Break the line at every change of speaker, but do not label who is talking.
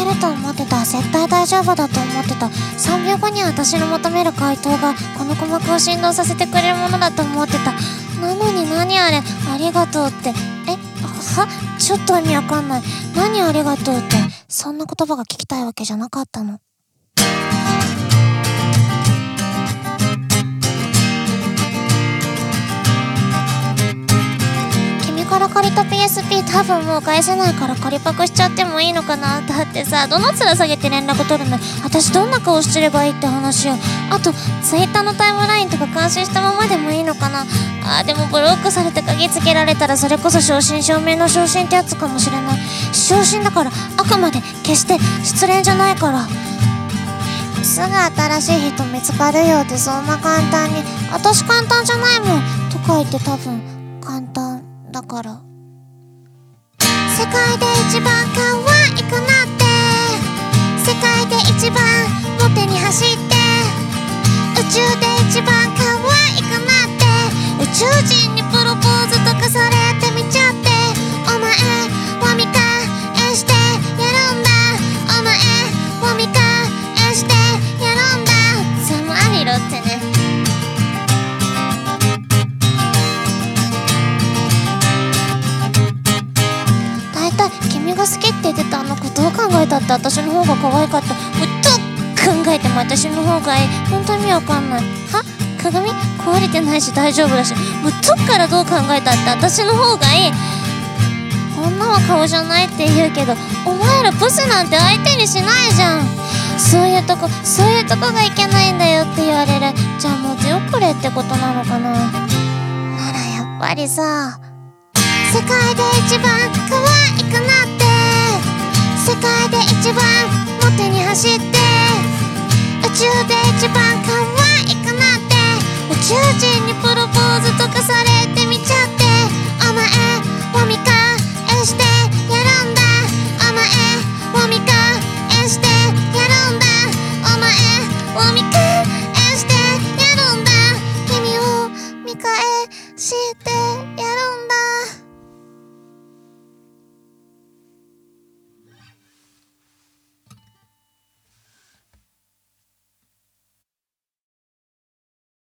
けると思ってた。絶対大丈夫だと思ってた。3秒後に私の求める回答がこの鼓膜を振動させてくれるものだと思ってた。なのに何あれ、ありがとうって。ちょっと意味わかんない。何ありがとうって。そんな言葉が聞きたいわけじゃなかったの。君から借りた PSP 多分もう返せないから借りパクしちゃってもいいのかな。だってさ、どの面下げて連絡取るの？私どんな顔してればいいって話よ。あと Twitter のタイムラインとか監視したままでもいいのかな。でもブロックされて鍵つけられたらそれこそ正真正銘の昇進ってやつかもしれない。昇進だからあくまで決して失恋じゃないから。すぐ新しい人見つかるよってそんな簡単に。私簡単じゃないもんとか言って多分簡単だから。世界で一番可愛くなって、世界で一番モテに走って、宇宙で一番可愛くなって、宇宙人にプロポーズとかされてみちゃって、お前は見返してやるんだ、お前は見返してやるんだ。つまりろってね。大体君が好きって言ってたあの子どう考えたって私の方が可愛かった。もうどう考えても私の方がいい。本当に意味わかんない。鏡壊れてないし大丈夫だし、もうどっからどう考えたって私の方がいい。女は顔じゃないって言うけど、お前らブスなんて相手にしないじゃん。そういうとこがいけないんだよって言われる。じゃあもう手遅れってことなのかな。ならやっぱりさ、世界で一番可愛くなって、世界で一番モテに走って、宇宙で一番可愛くなって、宇宙人にプロポーズとかされてみちゃって、お前を見返してやるんだ、お前を見返してやるんだ、お前を見返してやるんだ、君を見返して